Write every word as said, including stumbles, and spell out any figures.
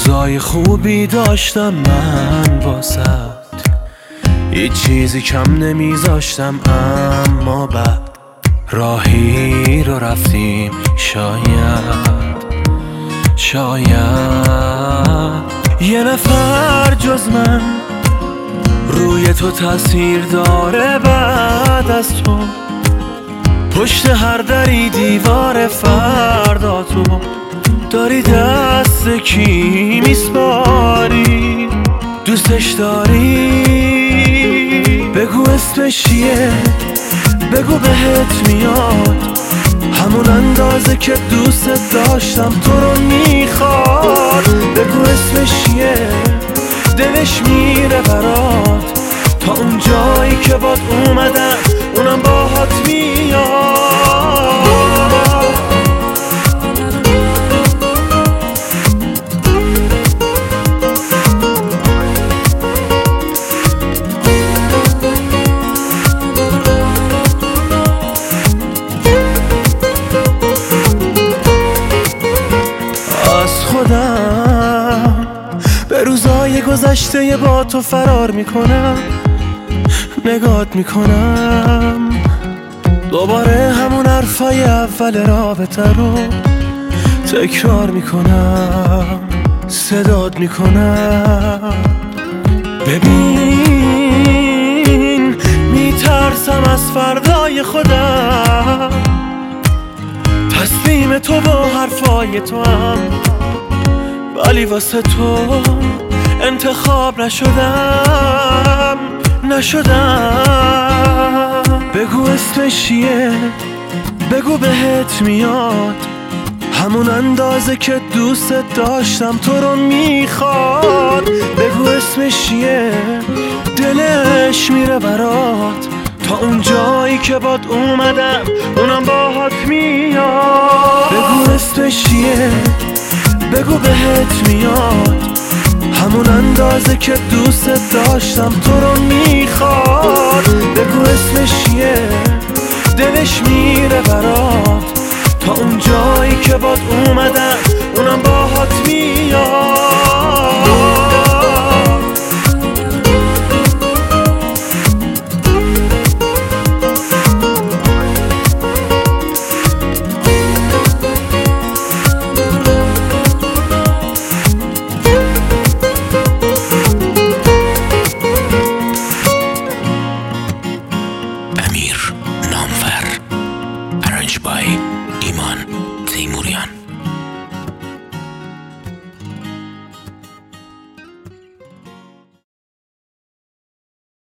روزای خوبی داشتم من واسط، هیچ چیزی کم نمیذاشتم، اما بعد راهی رو رفتیم. شاید شاید یه نفر جز من روی تو تاثیر داره. بعد از تو پشت هر دری دیوار فردا تو داری دست کی میسپاری. دوستش داری؟ بگو اسمش چیه، بگو بهت میاد همون اندازه که دوست داشتم تو رو میخواد. بگو اسمش چیه، دلش میره برات تا اون جایی که باد اومدم اونم باهات میاد. خودم به روزای گذشته با تو فرار میکنم، نگات میکنم دوباره همون حرفای اول رابطه رو تکرار میکنم، صدات میکنم. ببین میترسم از فردای خودم، تسلیم تو با حرفای تو هم، ولی واسه تو انتخاب نشدم نشدم. بگو اسمش چیه، بگو بهت میاد همون اندازه که دوست داشتم تو رو میخواد. بگو اسمش چیه، دلش میره برات تا اون جایی که باد اومدم اونم باهات میاد. بگو اسمش چیه، بگو بهت میاد همون اندازه که دوست داشتم تو رو میخواد. بگو اسمش چیه، دلش میره برات تا اون جایی که باد اومدم اونم باهات میاد.